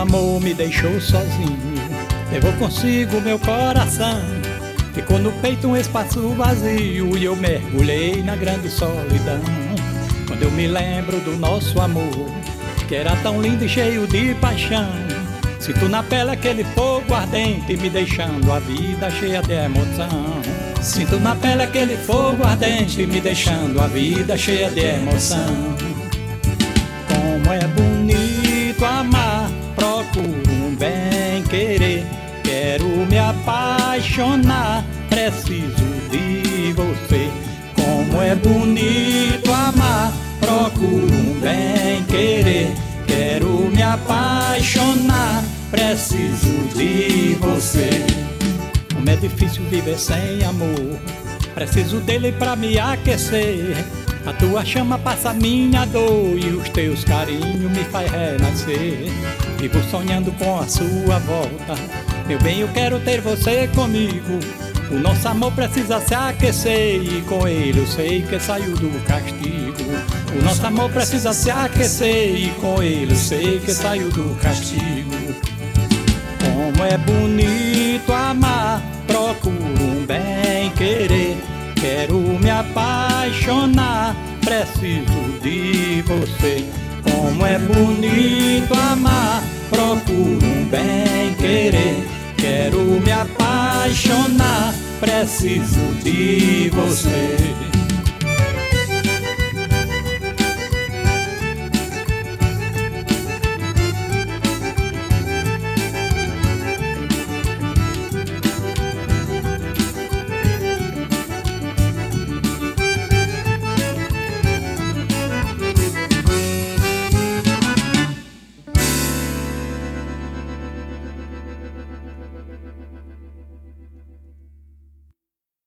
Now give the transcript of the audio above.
amor me deixou sozinho, levou consigo meu coração. Ficou no peito um espaço vazio e eu mergulhei na grande solidão. Quando eu me lembro do nosso amor, que era tão lindo e cheio de paixão, sinto na pele aquele fogo ardente, me deixando a vida cheia de emoção. Sinto na pele aquele fogo ardente, me deixando a vida cheia de emoção. Como é bonito amar, procuro um bem querer, quero me apaixonar, preciso de você. Como é bonito amar, procuro um bem querer, quero me apaixonar, preciso de você. Como é difícil viver sem amor, preciso dele pra me aquecer. A tua chama passa minha dor e os teus carinhos me faz renascer. Vivo sonhando com a sua volta, meu bem, eu quero ter você comigo. O nosso amor precisa se aquecer e com ele eu sei que saiu do castigo. O nosso amor precisa se aquecer e com ele eu sei que saiu do castigo. Como é bonito amar, procuro um bem querer, quero me apaixonar, preciso de você. Como é bonito amar, procuro um bem querer, quero me apaixonar, preciso de você.